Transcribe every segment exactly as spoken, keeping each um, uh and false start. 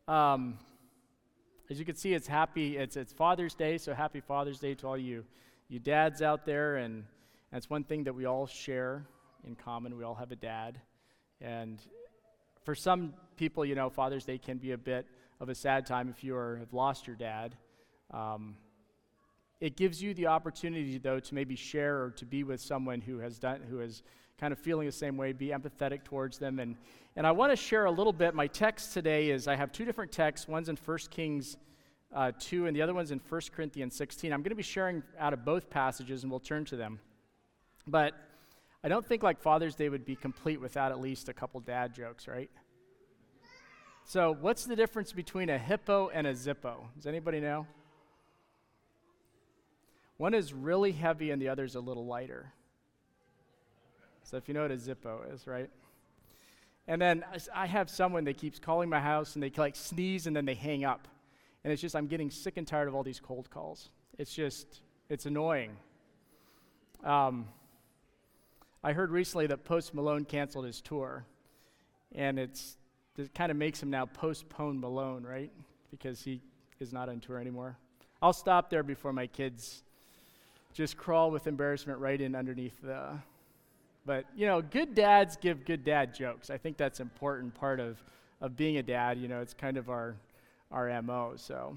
Um, as you can see, it's happy. It's it's Father's Day, so happy Father's Day to all you you dads out there. And that's one thing that we all share in common. We all have a dad, and for some people, you know, Father's Day can be a bit of a sad time if you are, have lost your dad. Um, it gives you the opportunity, though, to maybe share or to be with someone who has done, who is kind of feeling the same way, be empathetic towards them. And, and I want to share a little bit. My text today is, I have two different texts. One's in First Kings uh, two, and the other one's in First Corinthians sixteen. I'm going to be sharing out of both passages, and we'll turn to them. But I don't think like Father's Day would be complete without at least a couple dad jokes, right? So what's the difference between a hippo and a Zippo? Does anybody know? One is really heavy and the other is a little lighter. So if you know what a Zippo is, right? And then I have someone that keeps calling my house and they like sneeze and then they hang up. And it's just, I'm getting sick and tired of all these cold calls. It's just, it's annoying. Um, I heard recently that Post Malone canceled his tour. And it's, it kind of makes him now Postpone Malone, right? Because he is not on tour anymore. I'll stop there before my kids just crawl with embarrassment right in underneath the... But, you know, good dads give good dad jokes. I think that's an important part of, of being a dad. You know, it's kind of our our M O. So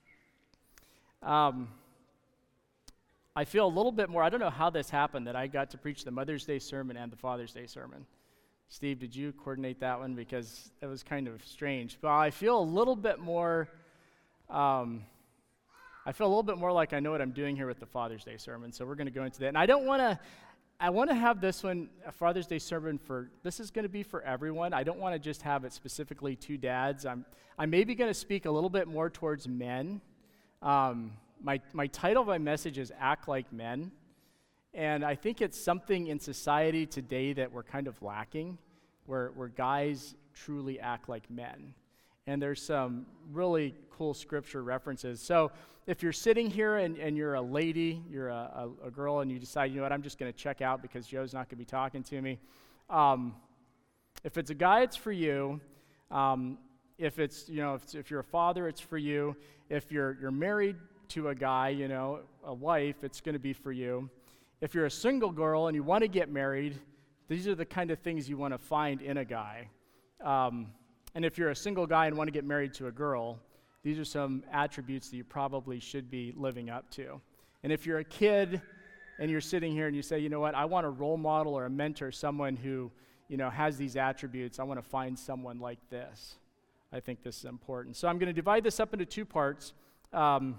um, I feel a little bit more, I don't know how this happened, that I got to preach the Mother's Day sermon and the Father's Day sermon. Steve, did you coordinate that one? Because it was kind of strange. But I feel a little bit more... Um, I feel a little bit more like I know what I'm doing here with the Father's Day sermon, so we're going to go into that. And I don't want to, I want to have this one, a Father's Day sermon for, this is going to be for everyone. I don't want to just have it specifically to dads. I'm, I'm maybe going to speak a little bit more towards men. Um, my, my title of my message is Act Like Men, and I think it's something in society today that we're kind of lacking, where, where guys truly act like men. And there's some really cool scripture references. So if you're sitting here and, and you're a lady, you're a, a, a girl, and you decide, you know what, I'm just going to check out because Joe's not going to be talking to me. Um, if it's a guy, it's for you. Um, if it's, you know, if, if you're a father, it's for you. If you're you're married to a guy, you know, a wife, it's going to be for you. If you're a single girl and you want to get married, these are the kind of things you want to find in a guy. Um, And if you're a single guy and want to get married to a girl, these are some attributes that you probably should be living up to. And if you're a kid and you're sitting here and you say, you know what, I want a role model or a mentor, someone who, you know, has these attributes, I want to find someone like this. I think this is important. So I'm going to divide this up into two parts. Um,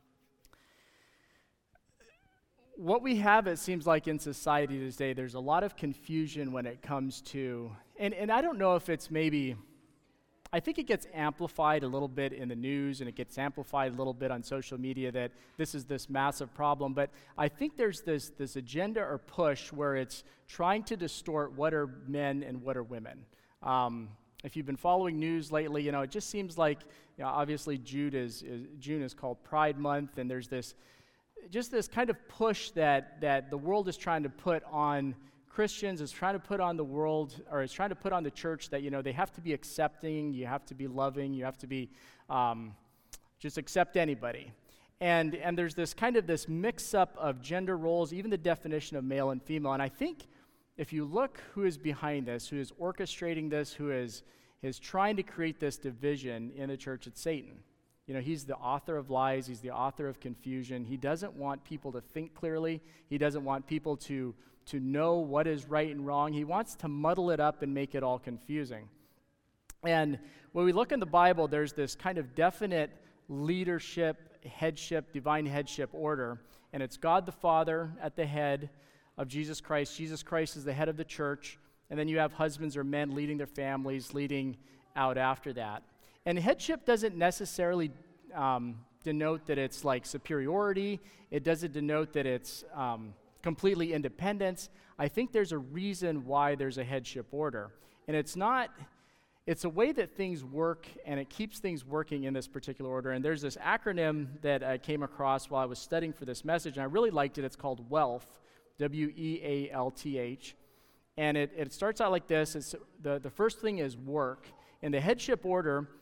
what we have, it seems like in society today, there's a lot of confusion when it comes to, and, and I don't know if it's maybe... I think it gets amplified a little bit in the news, and it gets amplified a little bit on social media that this is this massive problem. But I think there's this, this agenda or push where it's trying to distort what are men and what are women. Um, if you've been following news lately, you know, it just seems like, you know, obviously June is, is, June is called Pride Month, and there's this, just this kind of push that, that the world is trying to put on Christians, is trying to put on the world, or is trying to put on the church that, you know, they have to be accepting, you have to be loving, you have to be, um, just accept anybody. And and there's this kind of this mix-up of gender roles, even the definition of male and female. And I think if you look who is behind this, who is orchestrating this, who is, is trying to create this division in the church, it's Satan. You know, he's the author of lies, he's the author of confusion. He doesn't want people to think clearly. He doesn't want people to to know what is right and wrong. He wants to muddle it up and make it all confusing. And when we look in the Bible, there's this kind of definite leadership, headship, divine headship order, and it's God the Father at the head of Jesus Christ. Jesus Christ is the head of the church, and then you have husbands or men leading their families, leading out after that. And headship doesn't necessarily um, denote that it's like superiority. It doesn't denote that it's um, completely independence. I think there's a reason why there's a headship order. And it's not, it's a way that things work, and it keeps things working in this particular order. And there's this acronym that I came across while I was studying for this message, and I really liked it. It's called WEALTH, W E A L T H. And it, it starts out like this. It's the, the first thing is work. And the headship order,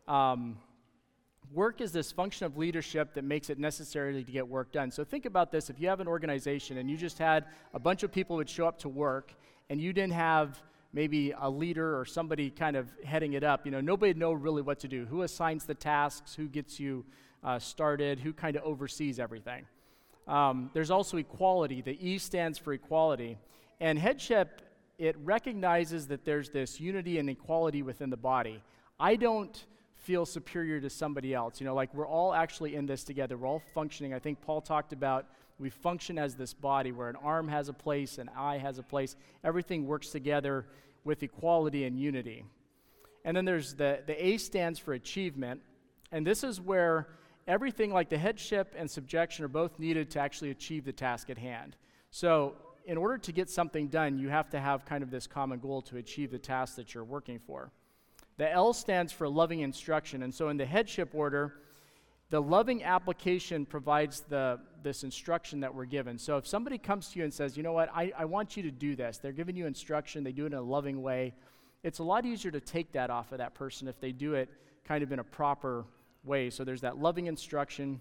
um, work is this function of leadership that makes it necessary to get work done. So think about this. If you have an organization and you just had a bunch of people would show up to work and you didn't have maybe a leader or somebody kind of heading it up, you know, nobody would know really what to do. Who assigns the tasks? Who gets you uh, started? Who kind of oversees everything? Um, there's also equality. The E stands for equality. And headship, it recognizes that there's this unity and equality within the body. I don't feel superior to somebody else. You know, like we're all actually in this together. We're all functioning. I think Paul talked about we function as this body where an arm has a place, an eye has a place. Everything works together with equality and unity. And then there's the, the A stands for achievement. And this is where everything like the headship and subjection are both needed to actually achieve the task at hand. So in order to get something done, you have to have kind of this common goal to achieve the task that you're working for. The L stands for loving instruction. And so in the headship order, the loving application provides the this instruction that we're given. So if somebody comes to you and says, you know what, I, I want you to do this, they're giving you instruction, they do it in a loving way, it's a lot easier to take that off of that person if they do it kind of in a proper way. So there's that loving instruction.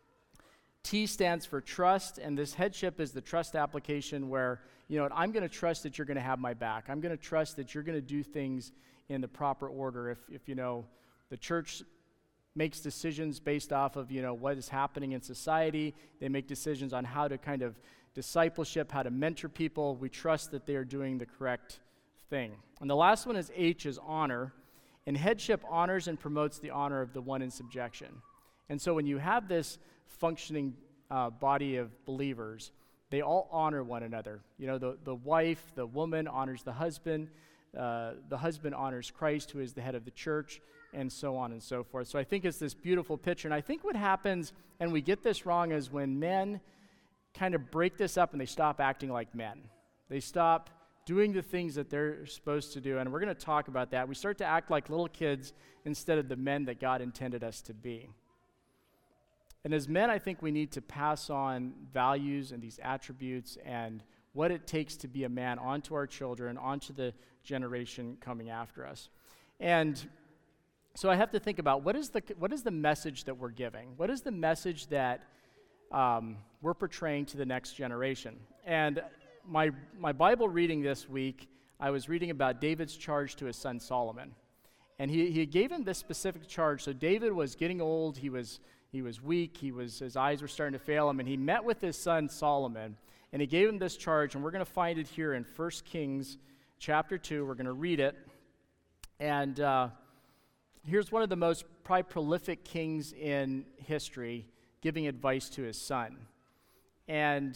T stands for trust, and this headship is the trust application where, you know, I'm going to trust that you're going to have my back. I'm going to trust that you're going to do things in the proper order. If, if, you know, the church makes decisions based off of, you know, what is happening in society. They make decisions on how to kind of discipleship, how to mentor people. We trust that they are doing the correct thing. And the last one is H, is honor. And headship honors and promotes the honor of the one in subjection. And so when you have this functioning uh, body of believers, they all honor one another. You know, the, the wife, the woman honors the husband. Uh, the husband honors Christ, who is the head of the church, and so on and so forth. So I think it's this beautiful picture. And I think what happens, and we get this wrong, is when men kind of break this up and they stop acting like men. They stop doing the things that they're supposed to do. And we're going to talk about that. We start to act like little kids instead of the men that God intended us to be. And as men, I think we need to pass on values and these attributes and what it takes to be a man onto our children, onto the generation coming after us. And so I have to think about what is the what is the message that we're giving? What is the message that um, we're portraying to the next generation? And my my Bible reading this week, I was reading about David's charge to his son Solomon. And he, he gave him this specific charge. So David was getting old, he was he was weak, he was his eyes were starting to fail him, and he met with his son Solomon, and he gave him this charge, and we're going to find it here in First Kings chapter two. We're going to read it. And uh, here's one of the most probably prolific kings in history giving advice to his son. And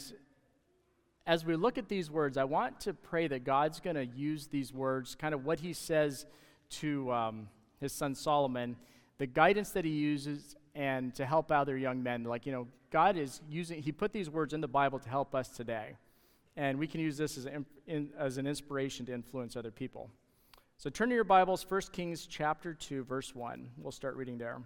as we look at these words, I want to pray that God's going to use these words, kind of what he says to um, his son Solomon, the guidance that he uses, and to help other young men. Like, you know, God is using, he put these words in the Bible to help us today. And we can use this as, a, in, as an inspiration to influence other people. So turn to your Bibles, First Kings chapter two, verse one. We'll start reading there.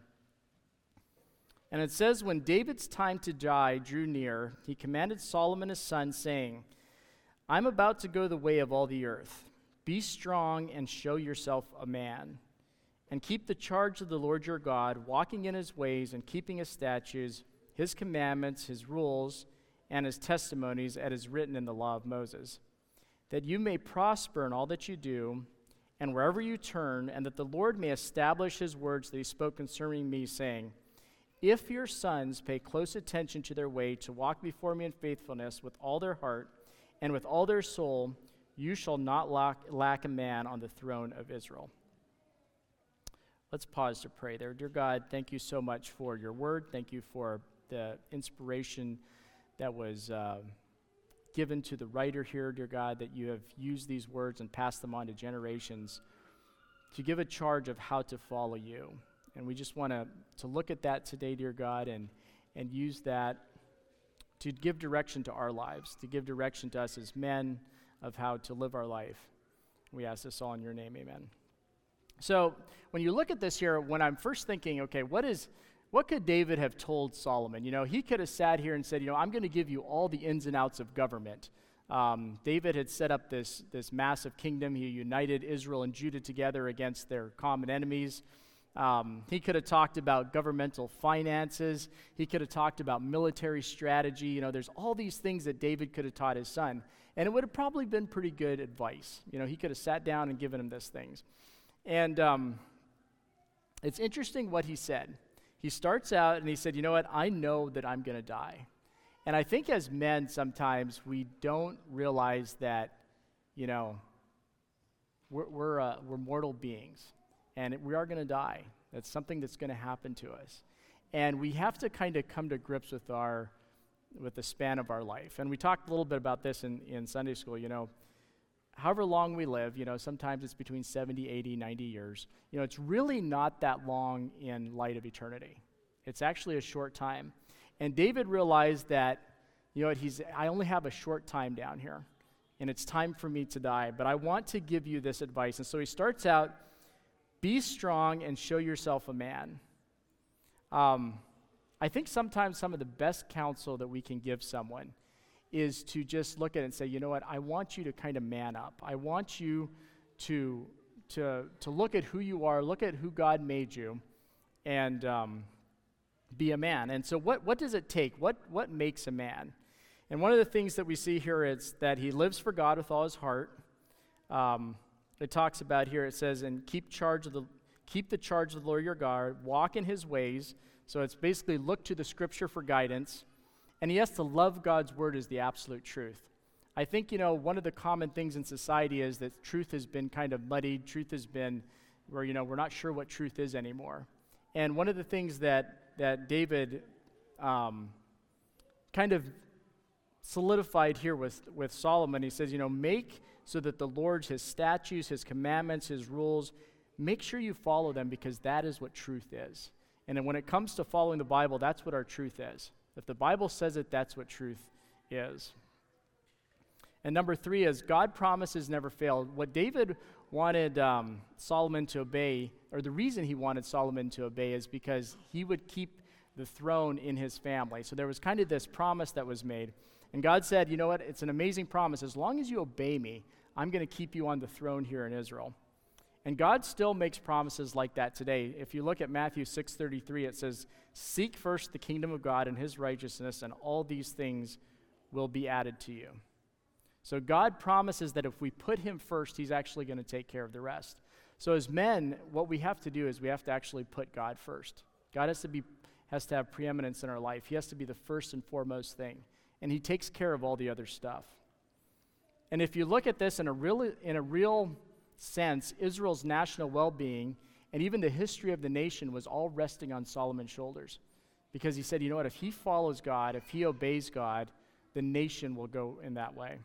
And it says, when David's time to die drew near, he commanded Solomon his son, saying, I'm about to go the way of all the earth. Be strong and show yourself a man, and keep the charge of the Lord your God, walking in his ways and keeping his statutes, his commandments, his rules, and his testimonies, as is written in the law of Moses, that you may prosper in all that you do, and wherever you turn, and that the Lord may establish his words that he spoke concerning me, saying, if your sons pay close attention to their way to walk before me in faithfulness with all their heart and with all their soul, you shall not lack, lack a man on the throne of Israel. Let's pause to pray there. Dear God, thank you so much for your word. Thank you for the inspiration that was uh, given to the writer here, dear God, that you have used these words and passed them on to generations to give a charge of how to follow you. And we just want to to look at that today, dear God, and, and use that to give direction to our lives, to give direction to us as men of how to live our life. We ask this all in your name, amen. So when you look at this here, when I'm first thinking, okay, what is what could David have told Solomon? You know, he could have sat here and said, you know, I'm going to give you all the ins and outs of government. Um, David had set up this, this massive kingdom. He united Israel and Judah together against their common enemies. Um, he could have talked about governmental finances. He could have talked about military strategy. You know, there's all these things that David could have taught his son. And it would have probably been pretty good advice. You know, he could have sat down and given him these things. And um, it's interesting what he said. He starts out and he said, you know what, I know that I'm going to die. And I think as men, sometimes we don't realize that, you know, we're we're, uh, we're mortal beings, and it, we are going to die. That's something that's going to happen to us. And we have to kind of come to grips with our, with the span of our life. And we talked a little bit about this in, in Sunday school, you know, however long we live, you know, sometimes it's between seventy, eighty, ninety years. You know, it's really not that long in light of eternity. It's actually a short time. And David realized that, you know what, he's, I only have a short time down here, and it's time for me to die, but I want to give you this advice. And so he starts out, be strong and show yourself a man. Um, I think sometimes some of the best counsel that we can give someone is to just look at it and say, you know what, I want you to kind of man up. I want you to, to, to look at who you are, look at who God made you, and um, be a man. And so what, what does it take? What, what makes a man? And one of the things that we see here is that he lives for God with all his heart. Um, it talks about here, it says, and keep charge of the, keep the charge of the Lord your God, walk in his ways. So it's basically look to the scripture for guidance. And he has to love God's word as the absolute truth. I think, you know, one of the common things in society is that truth has been kind of muddied. Truth has been where, you know, we're not sure what truth is anymore. And one of the things that, that David um, kind of solidified here with, with Solomon, he says, you know, make so that the Lord's, his statutes, his commandments, his rules, make sure you follow them, because that is what truth is. And then when it comes to following the Bible, that's what our truth is. If the Bible says it, that's what truth is. And number three is God promises never fail. What David wanted um, Solomon to obey, or the reason he wanted Solomon to obey, is because he would keep the throne in his family. So there was kind of this promise that was made. And God said, you know what, it's an amazing promise. As long as you obey me, I'm going to keep you on the throne here in Israel. And God still makes promises like that today. If you look at Matthew six thirty-three, it says, seek first the kingdom of God and his righteousness, and all these things will be added to you. So God promises that if we put him first, he's actually going to take care of the rest. So as men, what we have to do is we have to actually put God first. God has to be has to have preeminence in our life. He has to be the first and foremost thing. And he takes care of all the other stuff. And if you look at this in a real, in a real sense, Israel's national well-being and even the history of the nation was all resting on Solomon's shoulders. Because he said, you know what, if he follows God, if he obeys God, the nation will go in that way.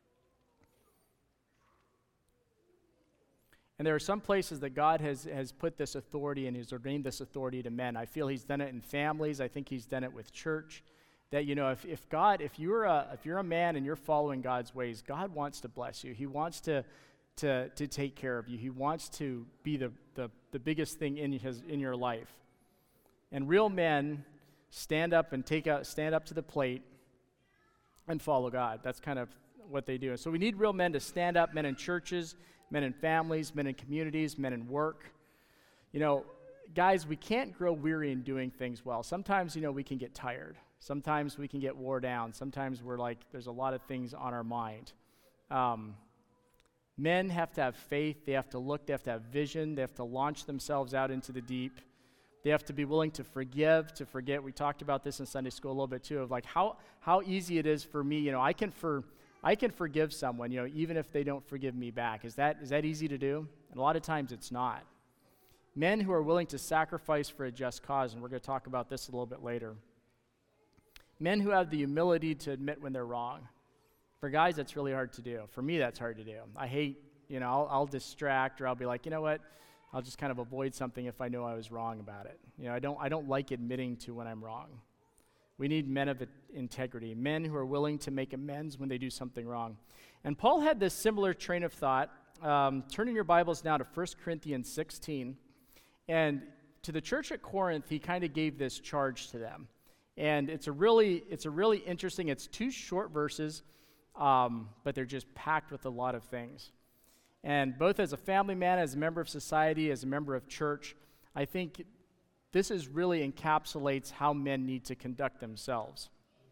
And there are some places that God has, has put this authority and he's ordained this authority to men. I feel he's done it in families. I think he's done it with church. That, you know, if, if God, if you're a if you're a man and you're following God's ways, God wants to bless you. He wants to to to take care of you. He wants to be the the, the biggest thing in his in your life. And real men stand up and take out stand up to the plate and follow God. That's kind of what they do. So we need real men to stand up, men in churches, men in families, men in communities, men in work. You know, guys, we can't grow weary in doing things well. Sometimes, you know, we can get tired. Sometimes we can get wore down. Sometimes we're like, there's a lot of things on our mind. Um, men have to have faith. They have to look. They have to have vision. They have to launch themselves out into the deep. They have to be willing to forgive, to forget. We talked about this in Sunday school a little bit too, of like how how easy it is for me. You know, I can for I can forgive someone, you know, even if they don't forgive me back. Is that is that easy to do? And a lot of times it's not. Men who are willing to sacrifice for a just cause, and we're going to talk about this a little bit later. Men who have the humility to admit when they're wrong. For guys, that's really hard to do. For me, that's hard to do. I hate, you know, I'll, I'll distract, or I'll be like, you know what, I'll just kind of avoid something if I know I was wrong about it. You know, I don't, I don't like admitting to when I'm wrong. We need men of integrity, men who are willing to make amends when they do something wrong. And Paul had this similar train of thought. Um, turn in your Bibles now to First Corinthians sixteen. And to the church at Corinth, he kind of gave this charge to them. And it's a really, it's a really interesting, it's two short verses, um, but they're just packed with a lot of things. And both as a family man, as a member of society, as a member of church, I think this is really encapsulates how men need to conduct themselves.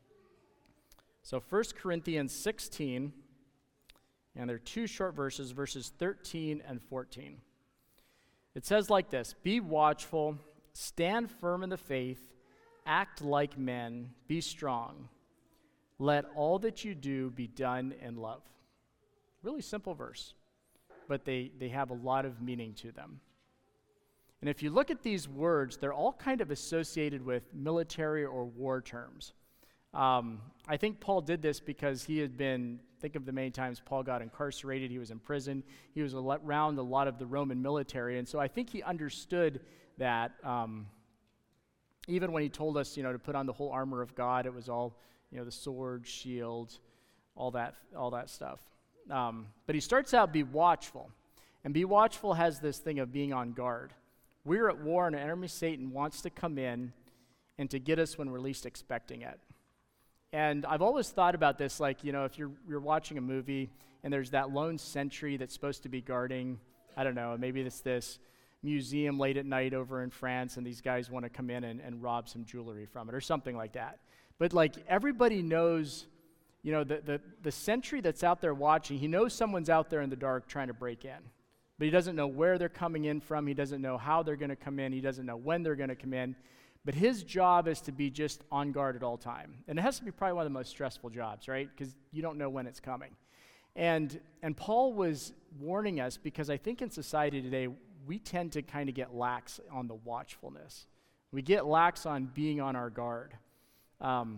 So First Corinthians sixteen, and there are two short verses, verses thirteen and fourteen. It says like this: "Be watchful, stand firm in the faith, act like men, be strong. Let all that you do be done in love." Really simple verse, but they, they have a lot of meaning to them. And if you look at these words, they're all kind of associated with military or war terms. Um, I think Paul did this because he had been, think of the many times Paul got incarcerated, he was in prison, he was around a lot of the Roman military, and so I think he understood that um, even when he told us, you know, to put on the whole armor of God, it was all, you know, the sword, shield, all that, all that stuff. Um, but he starts out, be watchful. And be watchful has this thing of being on guard. We're at war, and our enemy Satan wants to come in and to get us when we're least expecting it. And I've always thought about this, like, you know, if you're you're watching a movie and there's that lone sentry that's supposed to be guarding, I don't know, maybe it's this museum late at night over in France, and these guys want to come in and, and rob some jewelry from it or something like that. But, like, everybody knows, you know, the, the, the sentry that's out there watching, he knows someone's out there in the dark trying to break in. But he doesn't know where they're coming in from. He doesn't know how they're going to come in. He doesn't know when they're going to come in. But his job is to be just on guard at all time. And it has to be probably one of the most stressful jobs, right? Because you don't know when it's coming. And and Paul was warning us because I think in society today, we tend to kind of get lax on the watchfulness. We get lax on being on our guard. Um,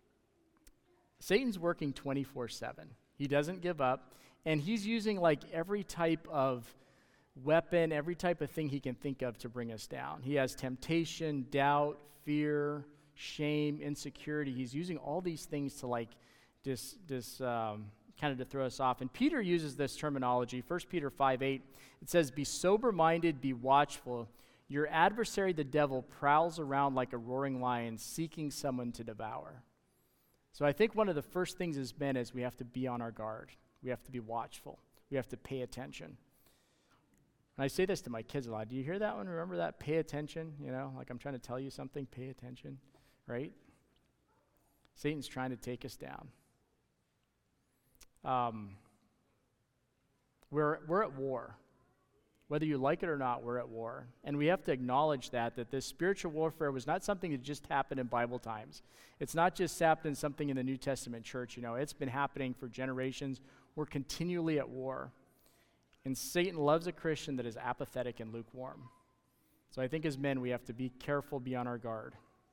Satan's working twenty-four seven. He doesn't give up. And he's using like every type of weapon, every type of thing he can think of to bring us down. He has temptation, doubt, fear, shame, insecurity. He's using all these things to like just, just um, kind of to throw us off. And Peter uses this terminology. First Peter five eight, it says, "Be sober-minded, be watchful. Your adversary, the devil, prowls around like a roaring lion, seeking someone to devour." So I think one of the first things as men is we have to be on our guard. We have to be watchful. We have to pay attention. And I say this to my kids a lot. Do you hear that one? Remember that? Pay attention. You know, like I'm trying to tell you something. Pay attention, right? Satan's trying to take us down. Um, we're we're at war. Whether you like it or not, we're at war. And we have to acknowledge that, that this spiritual warfare was not something that just happened in Bible times. It's not just happened something in the New Testament church. You know, it's been happening for generations. We're continually at war. And Satan loves a Christian that is apathetic and lukewarm. So I think as men, we have to be careful, be on our guard.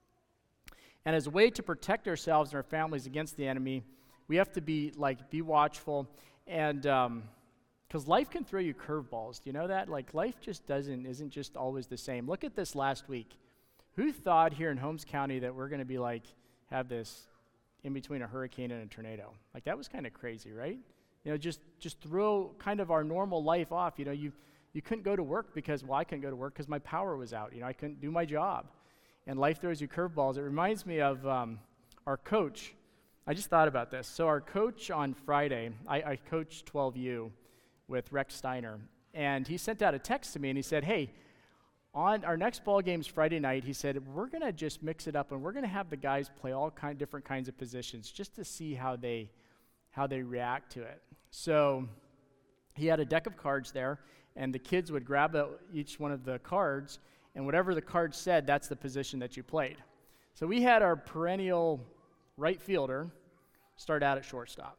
And as a way to protect ourselves and our families against the enemy, we have to be, like, be watchful. And, um, because life can throw you curveballs. Do you know that? Like, life just doesn't, isn't just always the same. Look at this last week. Who thought here in Holmes County that we're going to be, like, have this in between a hurricane and a tornado? Like, that was kind of crazy, right? You know, just just throw kind of our normal life off. You know, you you couldn't go to work because, well, I couldn't go to work because my power was out. You know, I couldn't do my job. And life throws you curveballs. It reminds me of um, our coach. I just thought about this. So our coach on Friday, I, I coached twelve U with Rex Steiner, and he sent out a text to me, and he said, "Hey, on our next ball game's Friday night," he said, "we're going to just mix it up, and we're going to have the guys play all kind different kinds of positions just to see how they how they react to it." So he had a deck of cards there, and the kids would grab a, each one of the cards, and whatever the card said, that's the position that you played. So we had our perennial right fielder start out at shortstop.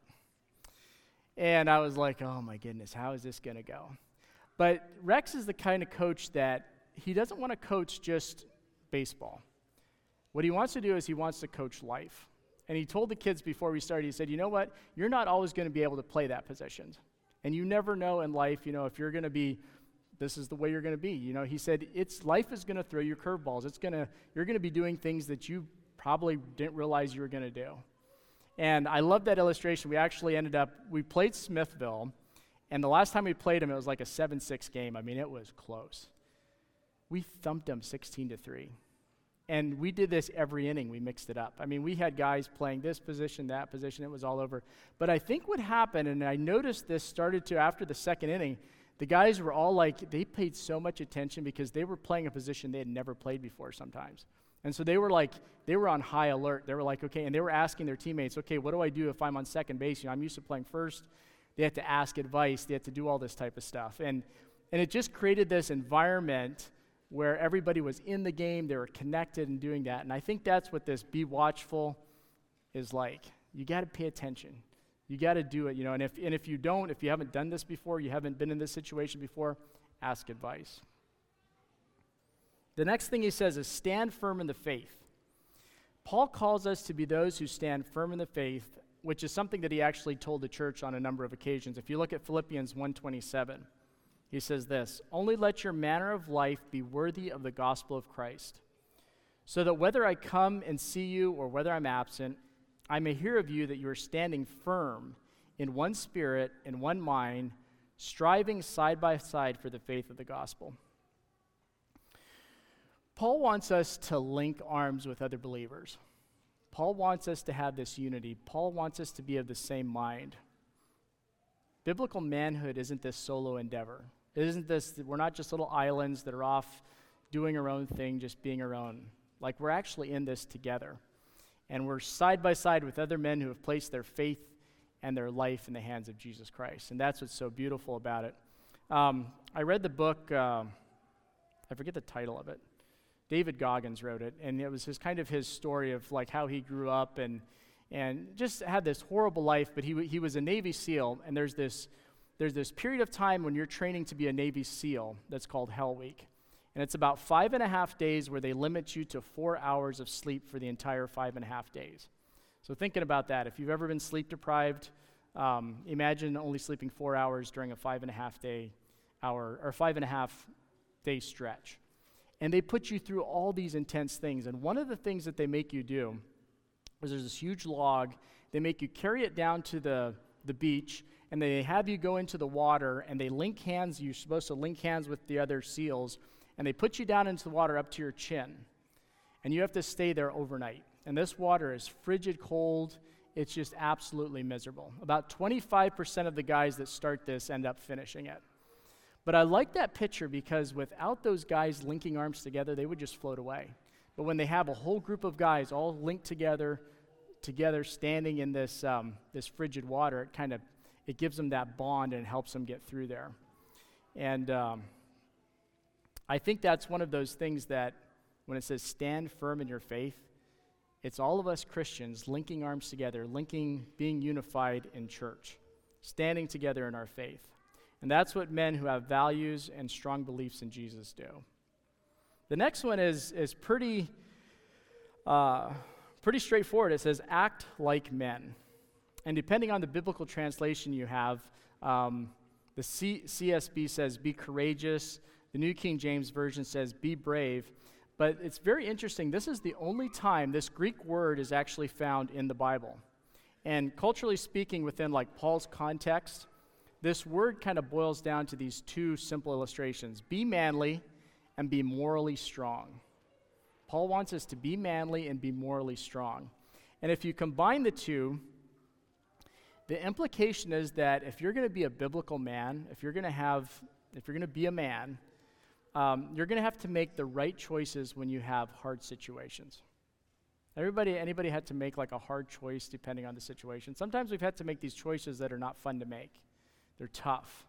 And I was like, oh my goodness, how is this going to go? But Rex is the kind of coach that he doesn't want to coach just baseball. What he wants to do is he wants to coach life. And he told the kids before we started, he said, you know what? You're not always going to be able to play that position. And you never know in life, you know, if you're going to be, this is the way you're going to be. You know, he said, it's life is going to throw you curveballs. It's going to, you're going to be doing things that you probably didn't realize you were going to do. And I love that illustration. We actually ended up, we played Smithville, and the last time we played them, it was like a seven six game. I mean, it was close. We thumped them sixteen to three. And we did this every inning. We mixed it up. I mean, we had guys playing this position, that position. It was all over. But I think what happened, and I noticed this started to, after the second inning, The guys were all like, they paid so much attention because they were playing a position they had never played before sometimes. And so they were like, they were on high alert. They were like, okay, and they were asking their teammates, okay, what do I do if I'm on second base? You know, I'm used to playing first. They had to ask advice. They had to do all this type of stuff. And and it just created this environment where everybody was in the game. They were connected and doing that. And I think that's what this be watchful is like. You got to pay attention. You got to do it, you know. And if and if you don't, if you haven't done this before, you haven't been in this situation before, ask advice. The next thing he says is stand firm in the faith. Paul calls us to be those who stand firm in the faith, which is something that he actually told the church on a number of occasions. If you look at Philippians one twenty-seven, he says this, only let your manner of life be worthy of the gospel of Christ, so that whether I come and see you or whether I'm absent, I may hear of you that you are standing firm in one spirit, in one mind, striving side by side for the faith of the gospel. Paul wants us to link arms with other believers. Paul wants us to have this unity. Paul wants us to be of the same mind. Biblical manhood isn't this solo endeavor. It isn't this, we're not just little islands that are off doing our own thing, just being our own. Like, we're actually in this together. And we're side by side with other men who have placed their faith and their life in the hands of Jesus Christ. And that's what's so beautiful about it. Um, I read the book, uh, I forget the title of it. David Goggins wrote it, and it was his kind of his story of like how he grew up and and just had this horrible life. But he w- he was a Navy SEAL, and there's this there's this period of time when you're training to be a Navy SEAL that's called Hell Week, and it's about five and a half days where they limit you to four hours of sleep for the entire five and a half days. So thinking about that, if you've ever been sleep deprived, um, imagine only sleeping four hours during a five and a half day hour or five and a half day stretch. And they put you through all these intense things. And one of the things that they make you do is there's this huge log. They make you carry it down to the, the beach, and they have you go into the water, and they link hands. You're supposed to link hands with the other SEALs, and they put you down into the water up to your chin. And you have to stay there overnight. And this water is frigid cold. It's just absolutely miserable. About twenty-five percent of the guys that start this end up finishing it. But I like that picture because without those guys linking arms together, they would just float away. But when they have a whole group of guys all linked together, together standing in this um, this frigid water, it kind of it gives them that bond and helps them get through there. And um, I think that's one of those things that when it says stand firm in your faith, it's all of us Christians linking arms together, linking, being unified in church, standing together in our faith. And that's what men who have values and strong beliefs in Jesus do. The next one is is pretty uh, pretty straightforward. It says, act like men. And depending on the biblical translation you have, um, the C- CSB says, be courageous. The New King James Version says, be brave. But it's very interesting. This is the only time this Greek word is actually found in the Bible. And culturally speaking, within like Paul's context, this word kind of boils down to these two simple illustrations. Be manly and be morally strong. Paul wants us to be manly and be morally strong. And if you combine the two, the implication is that if you're going to be a biblical man, if you're going to have, if you're going to be a man, um, you're going to have to make the right choices when you have hard situations. Everybody, anybody had to make like a hard choice depending on the situation. Sometimes we've had to make these choices that are not fun to make. They're tough.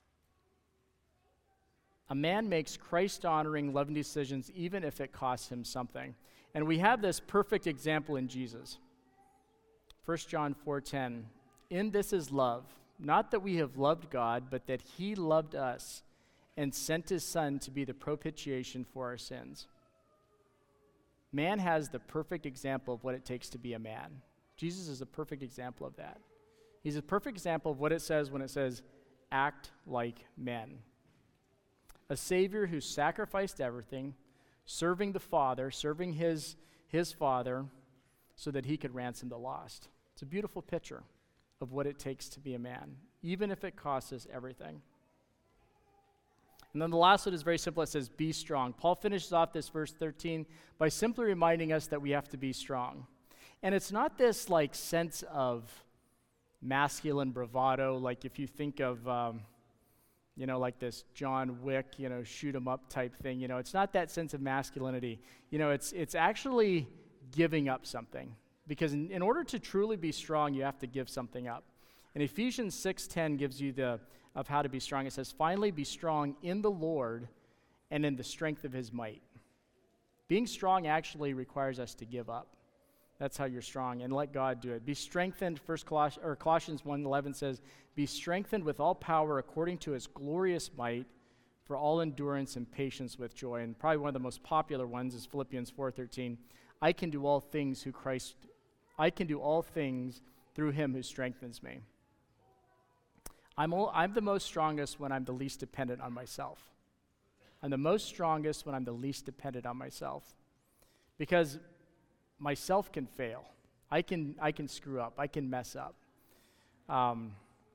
A man makes Christ-honoring, loving decisions even if it costs him something. And we have this perfect example in Jesus. First John four ten, in this is love, not that we have loved God, but that he loved us and sent his son to be the propitiation for our sins. Man has the perfect example of what it takes to be a man. Jesus is a perfect example of that. He's a perfect example of what it says when it says, act like men. A Savior who sacrificed everything, serving the Father, serving his, his Father, so that he could ransom the lost. It's a beautiful picture of what it takes to be a man, even if it costs us everything. And then the last one is very simple. It says, be strong. Paul finishes off this verse thirteen by simply reminding us that we have to be strong. And it's not this like sense of masculine bravado, like if you think of, um, you know, like this John Wick, you know, shoot 'em up type thing. You know, it's not that sense of masculinity. You know, it's it's actually giving up something. Because in, in order to truly be strong, you have to give something up. And Ephesians six ten gives you the of how to be strong. It says, finally be strong in the Lord and in the strength of his might. Being strong actually requires us to give up. That's how you're strong, and let God do it. Be strengthened, First Coloss- or Colossians one eleven says, be strengthened with all power according to his glorious might for all endurance and patience with joy. And probably one of the most popular ones is Philippians four thirteen. I can do all things who Christ, I can do all things through him who strengthens me. I'm, all, I'm the most strongest when I'm the least dependent on myself. I'm the most strongest when I'm the least dependent on myself. Because myself can fail. I can I can screw up. I can mess up. Um,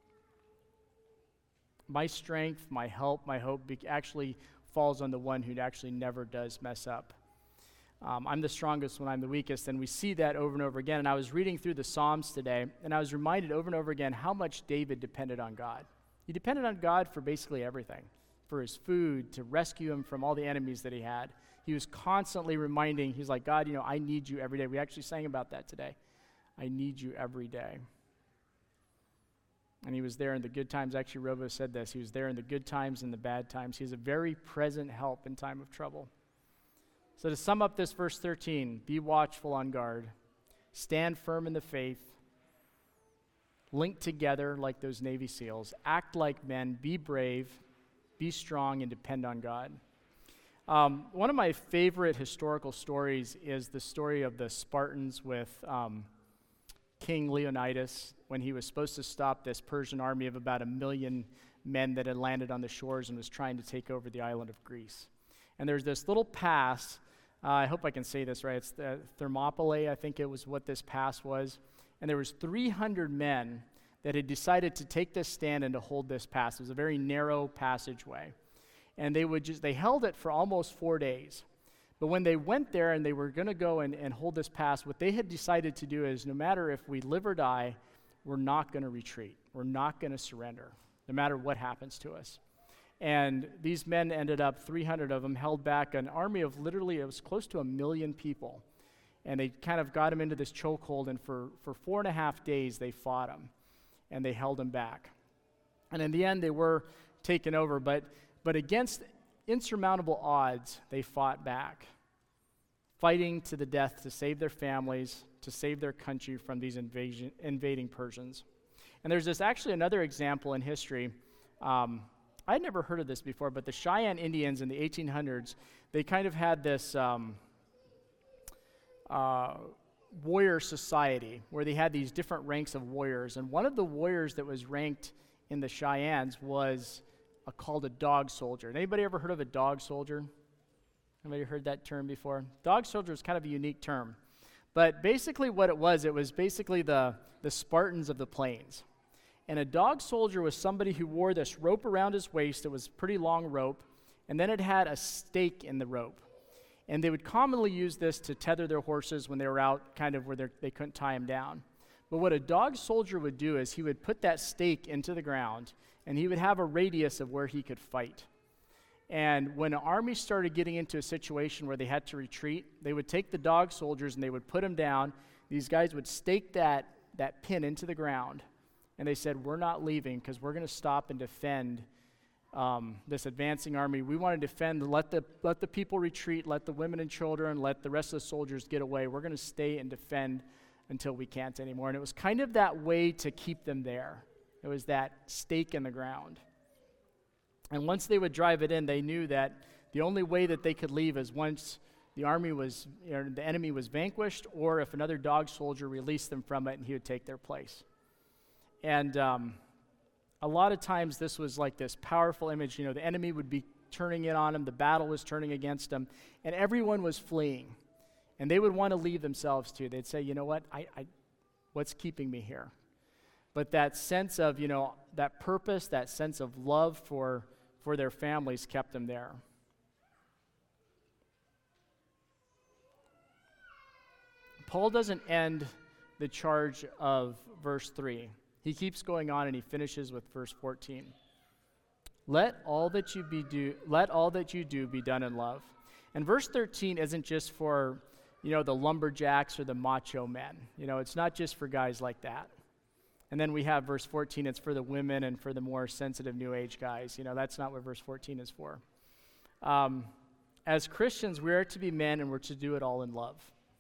my strength, my help, my hope be- actually falls on the one who actually never does mess up. Um, I'm the strongest when I'm the weakest, and we see that over and over again. And I was reading through the Psalms today, and I was reminded over and over again how much David depended on God. He depended on God for basically everything, for his food, to rescue him from all the enemies that he had. He was constantly reminding, he's like, God, you know, I need you every day. We actually sang about that today. I need you every day. And he was there in the good times. Actually, Robo said this. He was there in the good times and the bad times. He's a very present help in time of trouble. So to sum up this verse thirteen, be watchful on guard, stand firm in the faith, link together like those Navy SEALs, act like men, be brave, be strong, and depend on God. Um, one of my favorite historical stories is the story of the Spartans with um, King Leonidas when he was supposed to stop this Persian army of about a million men that had landed on the shores and was trying to take over the island of Greece. And there's this little pass, uh, I hope I can say this right, it's the Thermopylae, I think it was what this pass was. And there was three hundred men that had decided to take this stand and to hold this pass. It was a very narrow passageway. And they would just, they held it for almost four days. But when they went there and they were going to go and, and hold this pass, what they had decided to do is no matter if we live or die, we're not going to retreat. We're not going to surrender, no matter what happens to us. And these men ended up, three hundred of them, held back an army of literally, it was close to a million people. And they kind of got them into this chokehold, and for, for four and a half days they fought them, and they held them back. And in the end, they were taken over, but But against insurmountable odds, they fought back, fighting to the death to save their families, to save their country from these invasion, invading Persians. And there's this actually another example in history. Um, I'd never heard of this before, but the Cheyenne Indians in the eighteen hundreds, they kind of had this um, uh, warrior society where they had these different ranks of warriors. And one of the warriors that was ranked in the Cheyennes was Uh, called a dog soldier. Anybody ever heard of a dog soldier? Anybody heard that term before? Dog soldier is kind of a unique term. But basically what it was, it was basically the, the Spartans of the plains. And a dog soldier was somebody who wore this rope around his waist. It was a pretty long rope. And then it had a stake in the rope. And they would commonly use this to tether their horses when they were out kind of where they couldn't tie them down. But what a dog soldier would do is he would put that stake into the ground, and he would have a radius of where he could fight. And when an army started getting into a situation where they had to retreat, they would take the dog soldiers and they would put them down. These guys would stake that, that pin into the ground, and they said, we're not leaving because we're going to stop and defend um, this advancing army. We want to defend, let the, let the people retreat, let the women and children, let the rest of the soldiers get away. We're going to stay and defend until we can't anymore. And it was kind of that way to keep them there. It was that stake in the ground. And once they would drive it in, they knew that the only way that they could leave is once the army was, you know, the enemy was vanquished, or if another dog soldier released them from it and he would take their place. And um, a lot of times this was like this powerful image. You know, the enemy would be turning in on them, the battle was turning against them, and everyone was fleeing. And they would want to leave themselves too. They'd say, you know what, I, I, what's keeping me here? But that sense of, you know, that purpose, that sense of love for, for their families kept them there. Paul doesn't end the charge of verse three. He keeps going on and he finishes with verse fourteen. Let all that you be do let all that you do be done in love. And verse thirteen isn't just for, you know, the lumberjacks or the macho men. You know, it's not just for guys like that. And then we have verse fourteen, it's for the women and for the more sensitive new age guys. You know, that's not what verse fourteen is for. Um, as Christians, we are to be men and we're to do it all in love.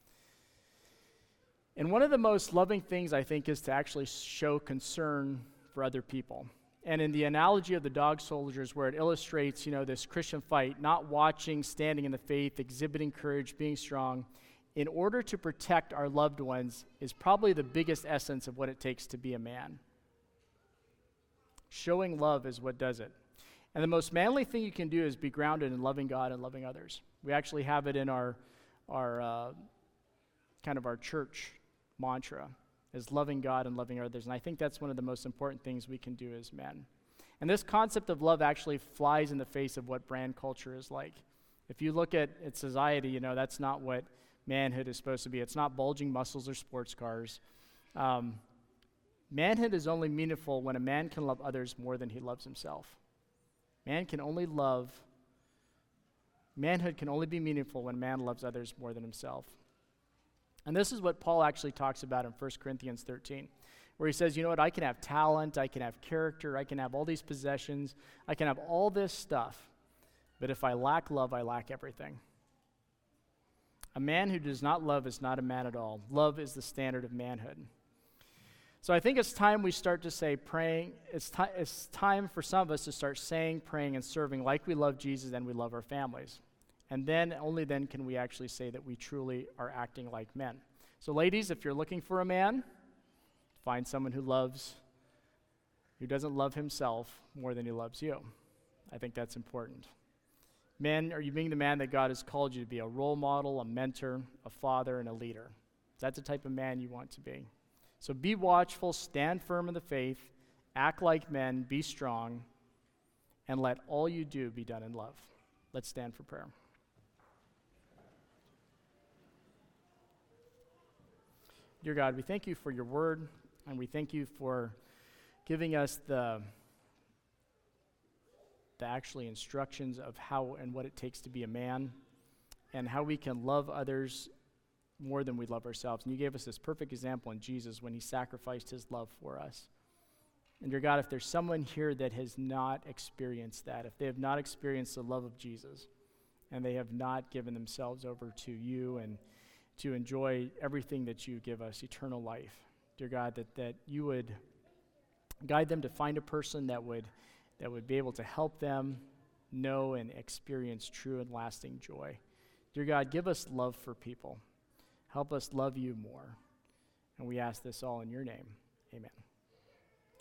And one of the most loving things, I think, is to actually show concern for other people. And in the analogy of the dog soldiers, where it illustrates, you know, this Christian fight, not watching, standing in the faith, exhibiting courage, being strong, in order to protect our loved ones is probably the biggest essence of what it takes to be a man. Showing love is what does it. And the most manly thing you can do is be grounded in loving God and loving others. We actually have it in our, our uh, kind of our church mantra, is loving God and loving others. And I think that's one of the most important things we can do as men. And this concept of love actually flies in the face of what brand culture is like. If you look at, at society, you know, that's not what manhood is supposed to be. It's not bulging muscles or sports cars. Um, manhood is only meaningful when a man can love others more than he loves himself. Man can only love, manhood can only be meaningful when a man loves others more than himself. And this is what Paul actually talks about in First Corinthians thirteen, where he says, you know what, I can have talent, I can have character, I can have all these possessions, I can have all this stuff, but if I lack love, I lack everything. A man who does not love is not a man at all. Love is the standard of manhood. So I think it's time we start to say praying, it's, ti- it's time for some of us to start saying, praying, and serving like we love Jesus and we love our families. And then, only then can we actually say that we truly are acting like men. So ladies, if you're looking for a man, find someone who loves, who doesn't love himself more than he loves you. I think that's important. Men, are you being the man that God has called you to be? A role model, a mentor, a father, and a leader. That's the type of man you want to be. So be watchful, stand firm in the faith, act like men, be strong, and let all you do be done in love. Let's stand for prayer. Dear God, we thank you for your word, and we thank you for giving us the, the actually instructions of how and what it takes to be a man, and how we can love others more than we love ourselves. And you gave us this perfect example in Jesus when he sacrificed his love for us. And dear God, if there's someone here that has not experienced that, if they have not experienced the love of Jesus, and they have not given themselves over to you and to enjoy everything that you give us, eternal life, dear God, that, that you would guide them to find a person that would that would be able to help them know and experience true and lasting joy. Dear God, give us love for people. Help us love you more. And we ask this all in your name. Amen.